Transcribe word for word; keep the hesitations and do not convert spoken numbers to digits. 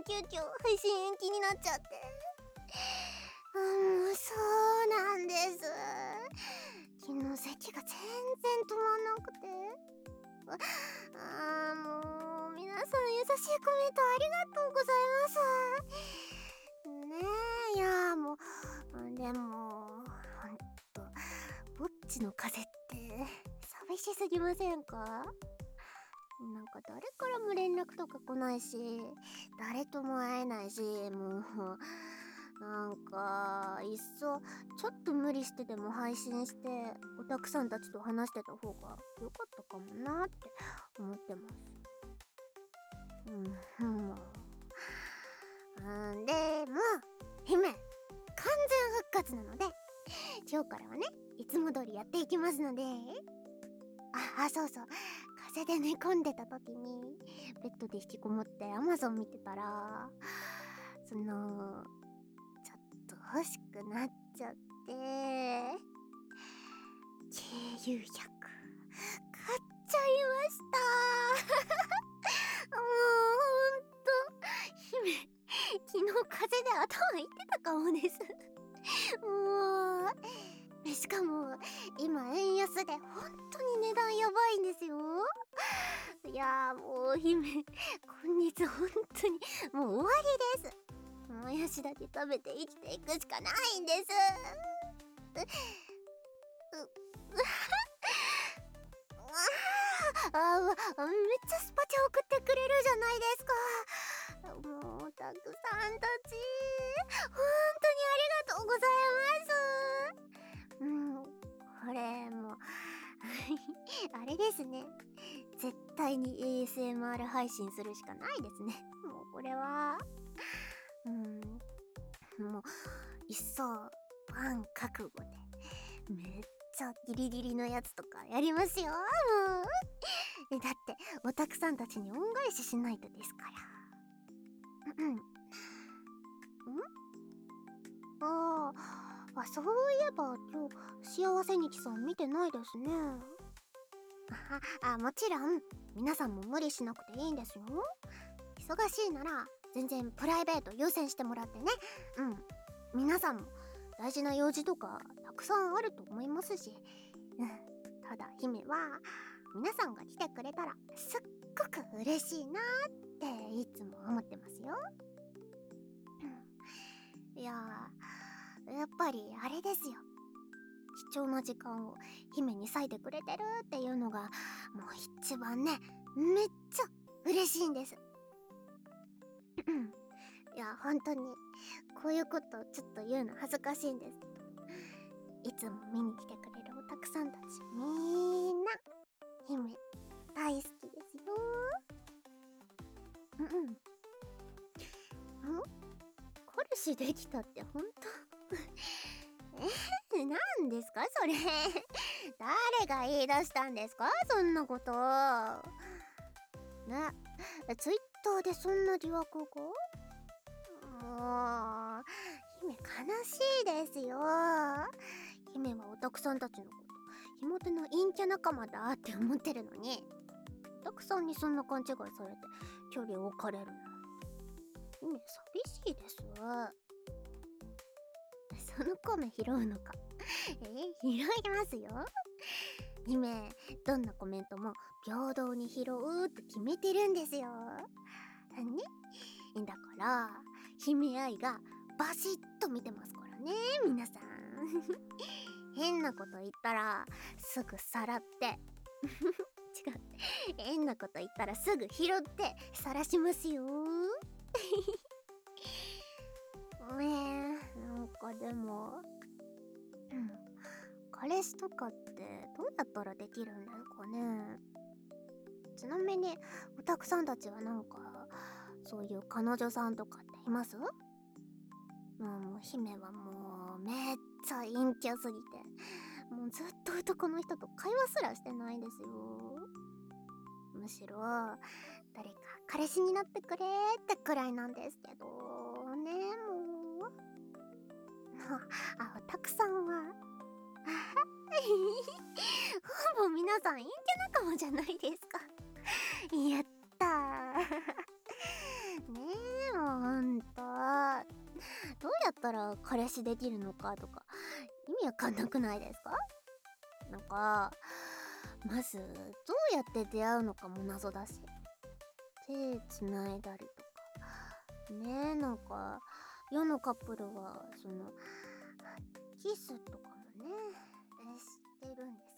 急遽配信延期になっちゃって。あ、もうそうなんです。昨日咳が全然止まんなくて。ああ、もう皆さん優しいコメントありがとうございます。ねえ、いやもうでもほんとぼっちの風って寂しすぎませんか？なんか誰からも連絡とか来ないし、誰とも会えないし、もうなんかいっそちょっと無理してでも配信してオタクさんたちと話してた方が良かったかもなって思ってます。うん、もううんでも姫完全復活なので今日からはねいつも通りやっていきますので。ああ、そうそう、風邪で寝込んでた時にベッドで引きこもってアマゾン見てたらそのちょっと欲しくなっちゃって ケーユーひゃく 買っちゃいましたもうほんと姫昨日風邪で頭いってたかもですもうしかも今円安で本当に値段やばいんですよ。いやーもう姫今月本当にもう終わりです。もやしだけ食べて生きていくしかないんです。ううああめっちゃスパチャ送ってくれるじゃないですか。もうたくさんたち本当にありがとうございます。うん、これもうあれですね、絶対に エーエスエムアール 配信するしかないですね。もうこれはうんもういっそファン覚悟でめっちゃギリギリのやつとかやりますよ。もうえだってオタクさんたちに恩返ししないとですから。うんんあーあ、そういえば今日幸せ日さん見てないですね。ああ、もちろん皆さんも無理しなくていいんですよ。忙しいなら全然プライベート優先してもらってね。うん、皆さんも大事な用事とかたくさんあると思いますし、うん、ただ姫は皆さんが来てくれたらすっごく嬉しいなっていつも思ってますよ。いやーやっぱりあれですよ、貴重な時間を姫に割いてくれてるっていうのがもう一番ねめっちゃ嬉しいんです。いや本当にこういうことちょっと言うの恥ずかしいんですけど、いつも見に来てくれるオタクさんたちみんな姫大好きですよ。うんうんん彼氏できたって本当えなんですかそれ誰が言い出したんですかそんなことね。ツイッターでそんな疑惑がもう姫悲しいですよ。姫はオタクさんたちのことひも手の陰キャ仲間だって思ってるのに、オタクさんにそんな勘違いされて距離を置かれるの。姫寂しいです。その米拾うのかえー、拾いますよ。姫どんなコメントも平等に拾うって決めてるんですよ。ね、だから姫愛がバシッと見てますからね皆さん変なこと言ったらすぐさらって違う変なこと言ったらすぐ拾って晒しますよねえ、なんかでも、うん、彼氏とかってどうやったらできるんですかね。ちなみにオタクさんたちはなんかそういう彼女さんとかっています？もう姫はもうめっちゃ陰キャすぎてもうずっと男の人と会話すらしてないですよ。むしろ誰か彼氏になってくれってくらいなんですけどね。もうあ、オタクさんはほぼ皆さん陰キャ仲間じゃないですかやったーねえもほんと。どうやったら彼氏できるのかとか意味わかんなくないですか？なんかまずどうやって出会うのかも謎だし、手繋いだりとかねえ、なんか世のカップルはそのキスとかもねしてるんです